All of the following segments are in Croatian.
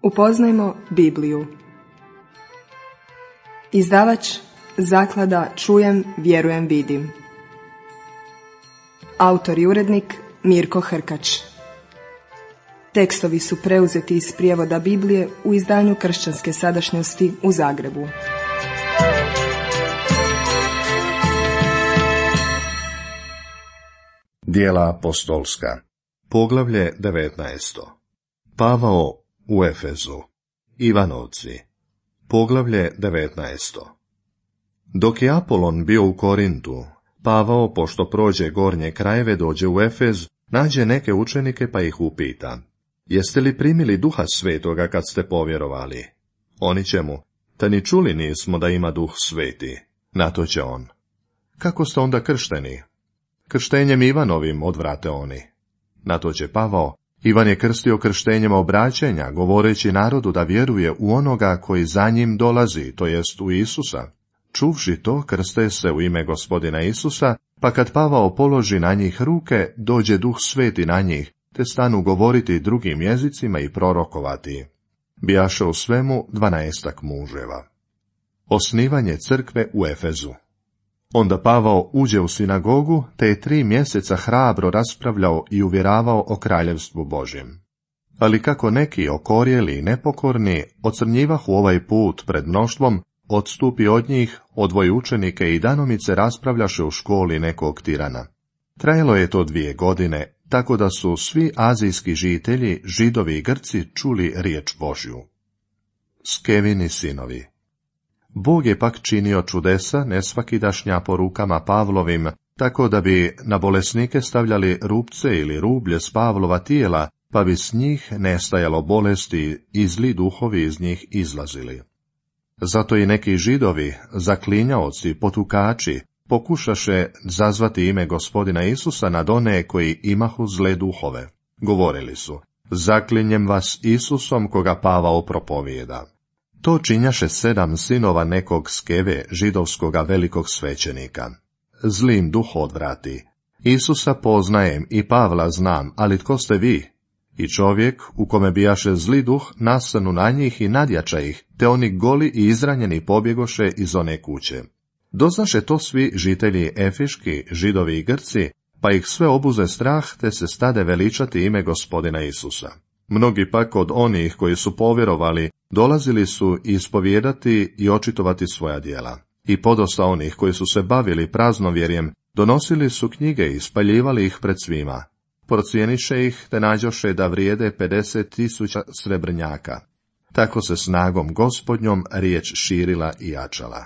Upoznajmo Bibliju. Izdavač Zaklada Čujem, vjerujem, vidim. Autor i urednik Mirko Hrkač. Tekstovi su preuzeti iz prijevoda Biblije u izdanju Kršćanske sadašnjosti u Zagrebu. Djela apostolska, poglavlje 19. Pavao u Efezu. Ivanovci, poglavlje 19. Dok je Apolon bio u Korintu, Pavao, pošto prođe gornje krajeve, dođe u Efez, nađe neke učenike pa ih upita: jeste li primili Duha Svetoga kad ste povjerovali? Oni će mu: ta ni čuli nismo da ima Duh Sveti. Na to će on: kako ste onda kršteni? Krštenjem Ivanovim, odvrate oni. Na to će Pavao: Ivan je krstio krštenjem obraćenja, govoreći narodu da vjeruje u onoga koji za njim dolazi, to jest u Isusa. Čuvši to, krste se u ime Gospodina Isusa, pa kad Pavao položi na njih ruke, dođe Duh Sveti na njih, te stanu govoriti drugim jezicima i prorokovati. Bijaše u svemu 12 muževa. Osnivanje crkve u Efezu. Onda Pavao uđe u sinagogu, te je 3 mjeseca hrabro raspravljao i uvjeravao o kraljevstvu Božjem. Ali kako neki okorjeli i nepokorni ocrnjivahu ovaj put pred mnoštvom, odstupi od njih, odvoji učenike i danomice raspravljaše u školi nekog tirana. Trajalo je to 2 godine, tako da su svi azijski žitelji, Židovi i Grci, čuli riječ Božju. Skevini sinovi. Bog je pak činio čudesa nesvakidašnja po rukama Pavlovim, tako da bi na bolesnike stavljali rupce ili rublje s Pavlova tijela, pa bi s njih nestajalo bolesti i zli duhovi iz njih izlazili. Zato i neki Židovi, zaklinjaoci, potukači, pokušaše zazvati ime Gospodina Isusa nad one koji imahu zle duhove. Govorili su: zaklinjem vas Isusom koga Pavao propovijeda. To činjaše 7 sinova nekog Skeve, židovskoga velikog svećenika. Zlim duh odvrati: Isusa poznajem i Pavla znam, ali tko ste vi? I čovjek, u kome bijaše zli duh, nasanu na njih i nadjača ih, te oni goli i izranjeni pobjegoše iz one kuće. Doznaše to svi žitelji Efiški, Židovi i Grci, pa ih sve obuze strah, te se stade veličati ime Gospodina Isusa. Mnogi pak od onih koji su povjerovali dolazili su ispovijedati i očitovati svoja djela. I podosta onih koji su se bavili praznovjerjem donosili su knjige i spaljivali ih pred svima. Procijeniše ih, te nađoše da vrijede 50.000 srebrnjaka. Tako se snagom Gospodnjom riječ širila i jačala.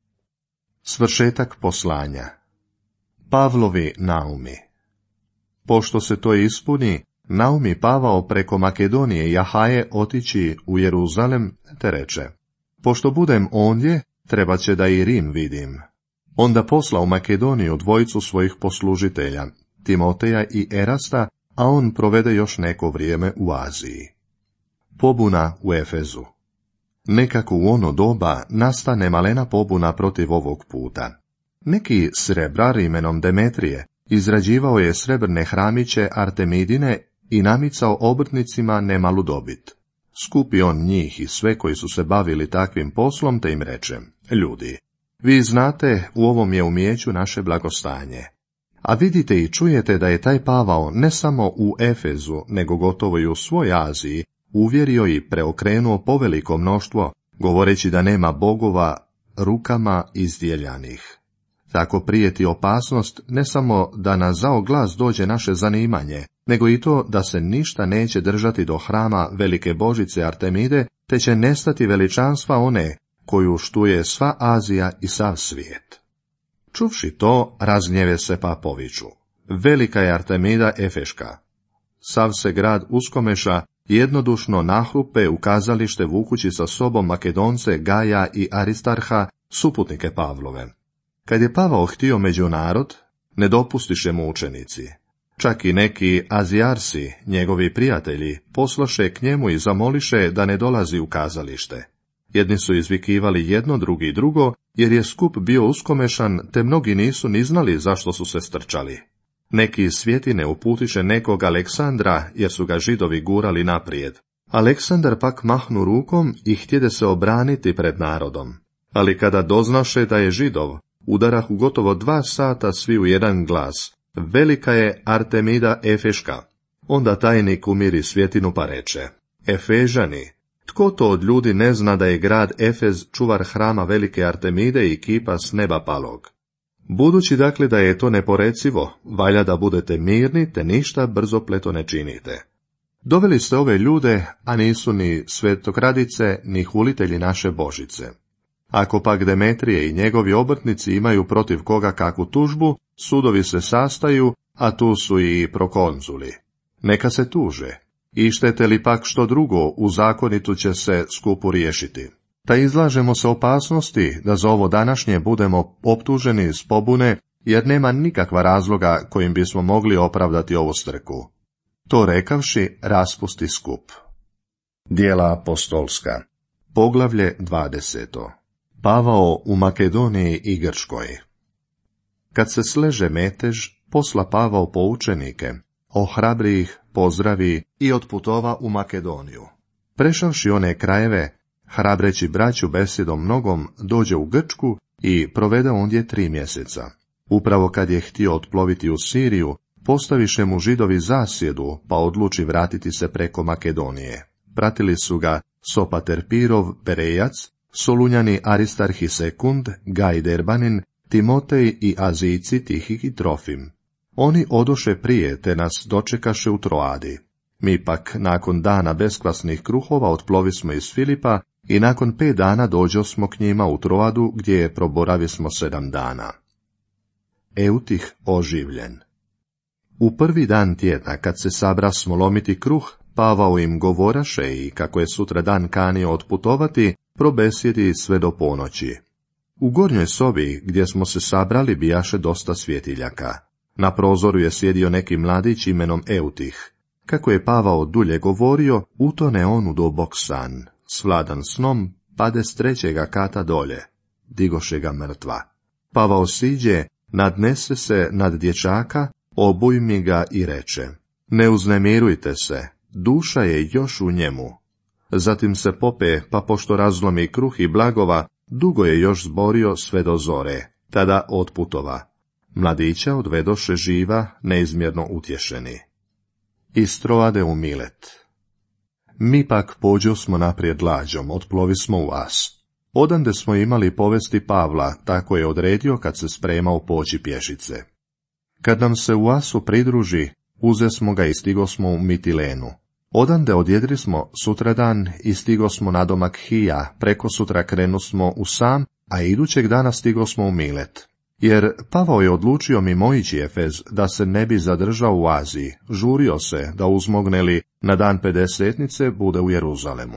Svršetak poslanja. Pavlovi naumi. Pošto se to ispuni, naumi Pavao preko Makedonije i Ahaje otići u Jeruzalem, te reče: pošto budem ondje, treba će da i Rim vidim. Onda posla u Makedoniju 2 svojih poslužitelja, Timoteja i Erasta, a on provede još neko vrijeme u Aziji. Pobuna u Efezu. Nekako u ono doba nastane malena pobuna protiv ovog puta. Neki srebrar imenom Demetrije izrađivao je srebrne hramiće Artemidine i namicao obrtnicima nemalu dobit. Skupi on njih i sve koji su se bavili takvim poslom, te im reče: ljudi, vi znate, u ovom je umijeću naše blagostanje. A vidite i čujete da je taj Pavao ne samo u Efezu, nego gotovo i u svoj Aziji uvjerio i preokrenuo poveliko mnoštvo, govoreći da nema bogova rukama izdjeljanih. Tako prijeti opasnost ne samo da na zao glas dođe naše zanimanje, nego i to da se ništa neće držati do hrama velike božice Artemide, te će nestati veličanstva one koju štuje sva Azija i sav svijet. Čuvši to, razgnjeve se pa poviču: velika je Artemida Efeška. Sav se grad uskomeša, jednodušno nahrupe u kazalište vukući sa sobom Makedonce Gaja i Aristarha, suputnike Pavlove. Kad je Pavao htio među narod, ne dopustiše mu učenici. Čak i neki Azijarsi, njegovi prijatelji, posloše k njemu i zamoliše da ne dolazi u kazalište. Jedni su izvikivali jedno, drugi drugo, jer je skup bio uskomešan, te mnogi nisu ni znali zašto su se strčali. Neki iz Svjetine uputiše nekog Aleksandra, jer su ga Židovi gurali naprijed, Aleksandar pak mahnu rukom i htjede se obraniti pred narodom. Ali kada doznaše da je Židov, udarahu gotovo 2 sata svi u jedan glas: velika je Artemida Efeška. Onda tajnik umiri svjetinu pa reče: Efežani, tko to od ljudi ne zna da je grad Efez čuvar hrama velike Artemide i kipa s neba palog? Budući dakle da je to neporecivo, valja da budete mirni te ništa brzopleto ne činite. Doveli ste ove ljude, a nisu ni svetokradice, ni hulitelji naše Božice. Ako pak Demetrije i njegovi obrtnici imaju protiv koga kakvu tužbu, sudovi se sastaju, a tu su i prokonzuli. Neka se tuže. Ištete li pak što drugo, u zakonitu će se skupu riješiti. Ta izlažemo se opasnosti da za ovo današnje budemo optuženi s pobune, jer nema nikakva razloga kojim bismo mogli opravdati ovu strku. To rekavši, raspusti skup. Djela apostolska. Poglavlje 20. Pavao u Makedoniji i Grčkoj. Kad se sleže metež, posla Pavao po učenike, ohrabri ih, pozdravi i otputova u Makedoniju. Prešavši one krajeve, hrabreći braću besedom mnogom, dođe u Grčku i provede ondje 3 mjeseca. Upravo kad je htio otploviti u Siriju, postaviše mu Židovi zasjedu, pa odluči vratiti se preko Makedonije. Pratili su ga Sopater Pirov, Perejac, Solunjani Aristarh i Sekund, Gaj Derbanin, Timotej i Azijci Tihik i Trofim. Oni odoše prije, te nas dočekaše u Troadi. Mi pak, nakon dana beskvasnih kruhova, otplovismo iz Filipa i nakon 5 dana dođosmo k njima u Troadu, gdje je proboravismo 7 dana. Eutih oživljen. U prvi dan tjedna, kad se sabrasmo lomiti kruh, Pavao im govoraše i kako je sutra dan kanio otputovati, probesjedi sve do ponoći. U gornjoj sobi, gdje smo se sabrali, bijaše dosta svjetiljaka. Na prozoru je sjedio neki mladić imenom Eutih. Kako je Pavao dulje govorio, utone on u dubok san. Svladan snom, pade s 3. kata dolje. Digoše ga mrtva. Pavao siđe, nadnese se nad dječaka, obujmi ga i reče: ne uznemirujte se, duša je još u njemu. Zatim se pope, pa pošto razlomi kruh i blagova, dugo je još zborio sve do zore, tada otputova. Mladića odvedoše živa, neizmjerno utješeni. Iz Troade u Milet. Mi pak pođosmo naprijed lađom, otplovismo u As. Odande smo imali povesti Pavla, tako je odredio kad se spremao poći pješice. Kad nam se u Asu pridruži, uzesmo ga i stigosmo u Mitilenu. Odande odjedrismo sutradan i stigosmo na domak Hija, preko sutra krenusmo u Sam, a idućeg dana stigosmo u Milet. Jer Pavao je odlučio mimoići Efez, da se ne bi zadržao u Aziji, žurio se da uzmogneli na dan Pedesetnice bude u Jeruzalemu.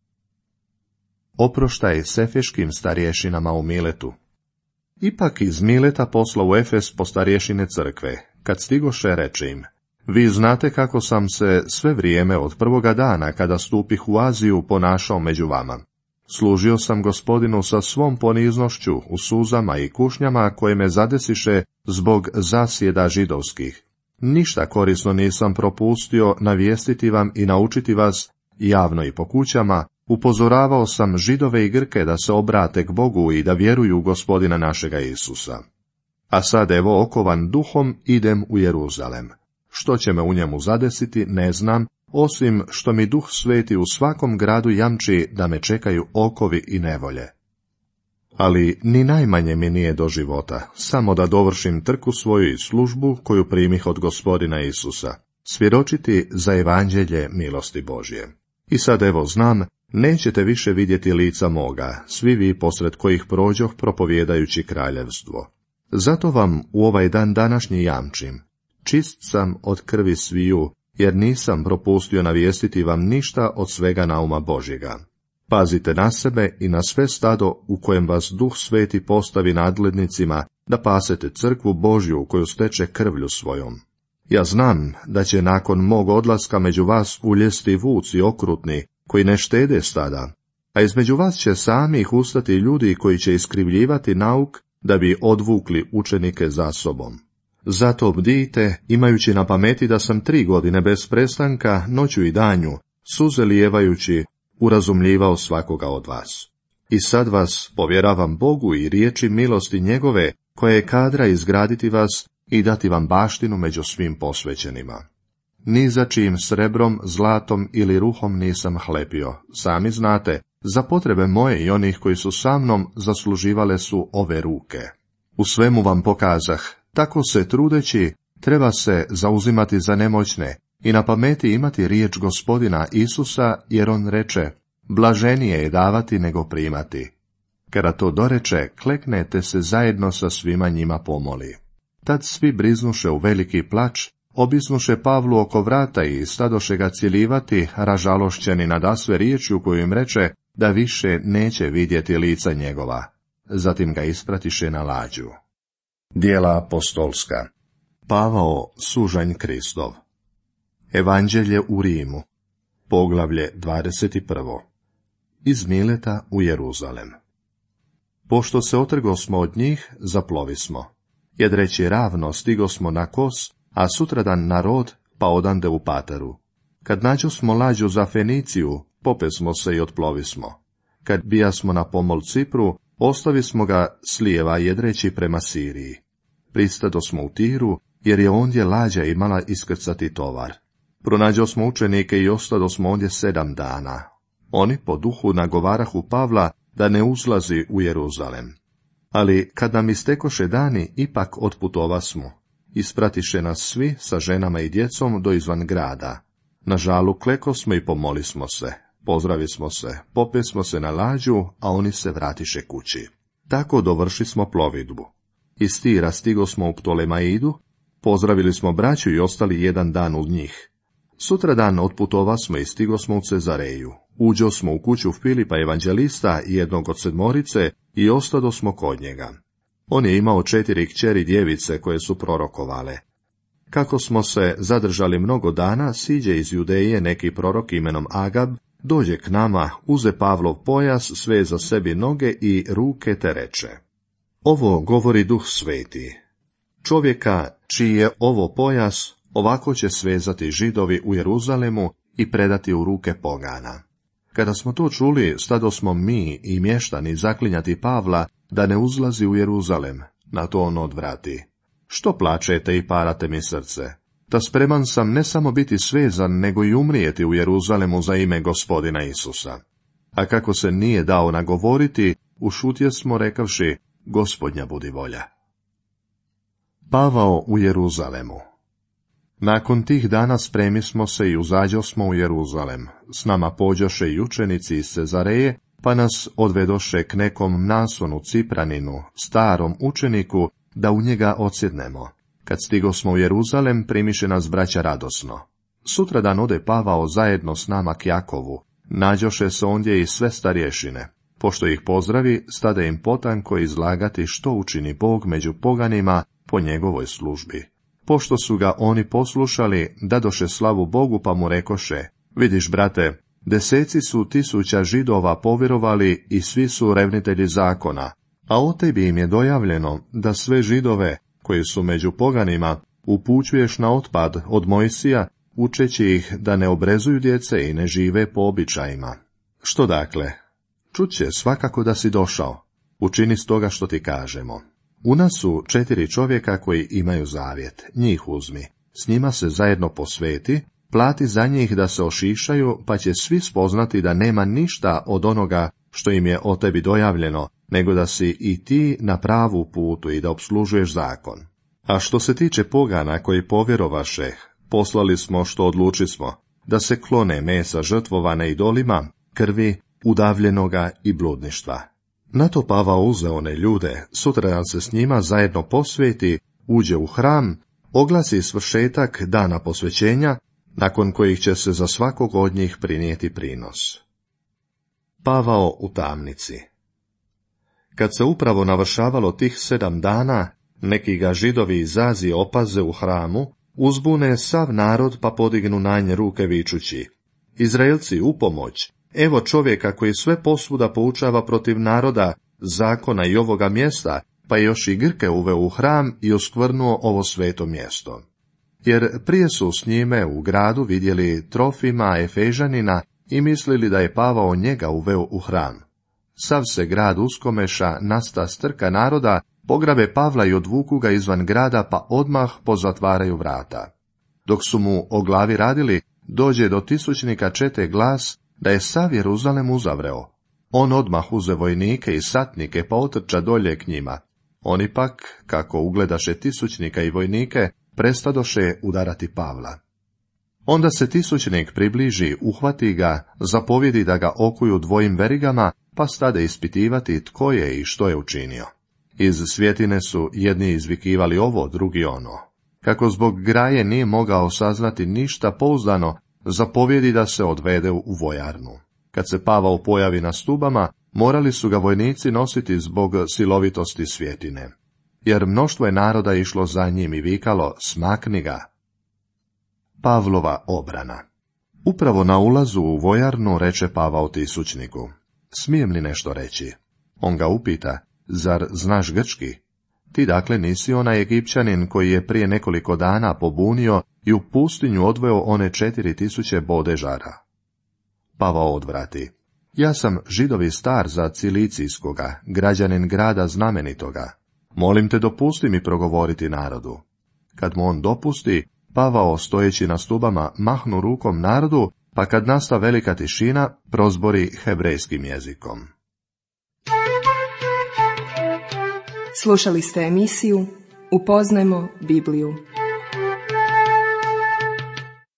Oproštaj s efeškim starješinama u Miletu. Ipak iz Mileta posla u Efes po starješine crkve. Kad stigoše, reče im: vi znate kako sam se sve vrijeme od prvoga dana, kada stupih u Aziju, ponašao među vama. Služio sam Gospodinu sa svom poniznošću, u suzama i kušnjama koje me zadesiše zbog zasjeda židovskih. Ništa korisno nisam propustio navijestiti vam i naučiti vas, javno i po kućama. Upozoravao sam Židove i Grke da se obrate k Bogu i da vjeruju u Gospodina našega Isusa. A sad evo okovan duhom idem u Jeruzalem. Što će me u njemu zadesiti, ne znam, osim što mi Duh Sveti u svakom gradu jamči da me čekaju okovi i nevolje. Ali ni najmanje mi nije do života, samo da dovršim trku svoju i službu koju primih od Gospodina Isusa, svjedočiti za evanđelje milosti Božje. I sad evo znam, nećete više vidjeti lica moga, svi vi posred kojih prođoh propovjedajući kraljevstvo. Zato vam u ovaj dan današnji jamčim: čist sam od krvi sviju, jer nisam propustio navijestiti vam ništa od svega nauma Božjega. Pazite na sebe i na sve stado u kojem vas Duh Sveti postavi nadglednicima, da pasete crkvu Božju koju steče krvlju svojom. Ja znam da će nakon mog odlaska među vas uljesti vuci okrutni, koji ne štede stada, a između vas će sami ih ustati ljudi koji će iskrivljivati nauk da bi odvukli učenike za sobom. Zato bdijte, imajući na pameti da sam 3 godine bez prestanka, noću i danju, suze lijevajući, urazumljivao svakoga od vas. I sad vas povjeravam Bogu i riječi milosti njegove, koja je kadra izgraditi vas i dati vam baštinu među svim posvećenima. Ni za čijim srebrom, zlatom ili ruhom nisam hlepio, sami znate, za potrebe moje i onih koji su sa mnom zasluživale su ove ruke. U svemu vam pokazah, tako se trudeći, treba se zauzimati za nemoćne i na pameti imati riječ Gospodina Isusa, jer on reče, blaženije je davati nego primati. Kada to doreče, klekne te se zajedno sa svima njima pomoli. Tad svi briznuše u veliki plač, obisnuše Pavlu oko vrata i stadoše ga ciljivati, ražalošćeni nadasve riječju koju im reče da više neće vidjeti lica njegova. Zatim ga ispratiše na lađu. Djela apostolska. Pavao, sužanj Kristov. Evanđelje u Rimu. Poglavlje 21. Iz Mileta u Jeruzalem. Pošto se otrgosmo od njih, zaplovismo. Jedreći ravno stigosmo na Kos, a sutradan na Rod, pa odande u Pataru. Kad nađosmo lađu za Feniciju, popesmo se i otplovismo. Kad bijasmo na pomol Cipru, ostavismo ga slijeva jedreći prema Siriji. Pristadosmo u Tiru, jer je ondje lađa imala iskrcati tovar. Pronađosmo učenike i ostadosmo ondje 7 dana. Oni po duhu nagovarahu Pavla da ne uzlazi u Jeruzalem. Ali kad nam istekoše dani, ipak otputovasmo. Ispratiše nas svi sa ženama i djecom do izvan grada. Na žalu klekosmo i pomolismo se. Pozdravismo se, popesmo se na lađu, a oni se vratiše kući. Tako dovršismo plovidbu. Iz Tira stigosmo u Ptolemaidu, pozdravili smo braću i ostali 1 dan u njih. Sutradan otputovasmo i stigosmo u Cezareju. Uđosmo u kuću Filipa evanđelista, jednog od 7 i ostadosmo kod njega. On je imao 4 kćeri djevice koje su prorokovale. Kako smo se zadržali mnogo dana, siđe iz Judeje neki prorok imenom Agab, dođe k nama, uze Pavlov pojas, sveza sebi noge i ruke te reče. Ovo govori Duh Sveti. Čovjeka čiji je ovo pojas, ovako će svezati Židovi u Jeruzalemu i predati u ruke pogana. Kada smo to čuli, stadosmo mi i mještani zaklinjati Pavla da ne uzlazi u Jeruzalem. Na to on odvrati. Što plačete i parate mi srce? Ta spreman sam ne samo biti svezan, nego i umrijeti u Jeruzalemu za ime Gospodina Isusa. A kako se nije dao nagovoriti, ušutje smo rekavši, Gospodnja budi volja. Pavao u Jeruzalemu. Nakon tih dana spremismo se i uzađosmo u Jeruzalem. S nama pođoše i učenici iz Cezareje, pa nas odvedoše k nekom Mnasonu Cipraninu, starom učeniku, da u njega odsjednemo. Kad stigosmo u Jeruzalem, primiše nas braća radosno. Sutradan ode Pavao zajedno s nama k Jakovu. Nađoše se ondje i sve starješine. Pošto ih pozdravi, stade im potanko izlagati što učini Bog među poganima po njegovoj službi. Pošto su ga oni poslušali, dadoše slavu Bogu, pa mu rekoše, vidiš, brate, 10.000 Židova povjerovali i svi su revnitelji zakona, a o tebi im je dojavljeno da sve Židove, koji su među poganima, upućuješ na otpad od Mojsija, učeći ih da ne obrezuju djece i ne žive po običajima. Što dakle? Čuće svakako da si došao. Učini stoga što ti kažemo. U nas su 4 čovjeka koji imaju zavjet, njih uzmi, s njima se zajedno posveti, plati za njih da se ošišaju, pa će svi spoznati da nema ništa od onoga što im je o tebi dojavljeno, nego da si i ti na pravu putu i da obslužuješ zakon. A što se tiče pogana koji povjerovaše, poslali smo što odlučismo, da se klone mesa žrtvovane idolima, krvi, udavljenoga i bludništva. Na to Pavao uze one ljude, sutradan se s njima zajedno posveti, uđe u hram, oglasi svršetak dana posvećenja, nakon kojih će se za svakog od njih prinijeti prinos. Pavao u tamnici. Kad se upravo navršavalo tih 7 dana, neki ga Židovi iz Azije opaze u hramu, uzbune sav narod pa podignu na nje ruke vičući, Izraelci, u pomoć! Evo čovjeka koji sve posvuda poučava protiv naroda, zakona i ovoga mjesta, pa je još i Grke uveo u hram i oskvrnuo ovo sveto mjesto. jer prije su s njime u gradu vidjeli Trofima Efežanina i mislili da je Pavao njega uveo u hram. Sav se grad uskomeša, nasta strka naroda, pograbe Pavla i odvuku ga izvan grada, pa odmah pozatvaraju vrata. Dok su mu o glavi radili, dođe do tisućnika čete glas da je sav Jeruzalem uzavreo. On odmah uze vojnike i satnike, pa otrča dolje k njima. Oni pak, kako ugledaše tisućnika i vojnike, prestadoše udarati Pavla. Onda se tisućnik približi, uhvati ga, zapovjedi da ga okuju dvojim verigama, pa stade ispitivati tko je i što je učinio. Iz svjetine su jedni izvikivali ovo, drugi ono. Kako zbog graje nije mogao saznati ništa pouzdano, zapovjedi da se odvede u vojarnu. Kad se Pavao pojavi na stubama, morali su ga vojnici nositi zbog silovitosti svjetine. Jer mnoštvo je naroda išlo za njim i vikalo, smakni ga. Pavlova obrana. Upravo na ulazu u vojarnu reče Pavao tisućniku, smijem li nešto reći? On ga upita, zar znaš grčki? Ti dakle nisi onaj Egipćanin koji je prije nekoliko dana pobunio i u pustinju odveo one 4000 bodežara. Pavao odvrati, ja sam Židovi star za Cilicijskoga, građanin grada znamenitoga. Molim te, dopusti mi progovoriti narodu. Kad mu on dopusti, Pavao, stojeći na stubama, mahnu rukom narodu, pa kad nasta velika tišina, prozbori hebrejskim jezikom. Slušali ste emisiju Upoznajmo Bibliju.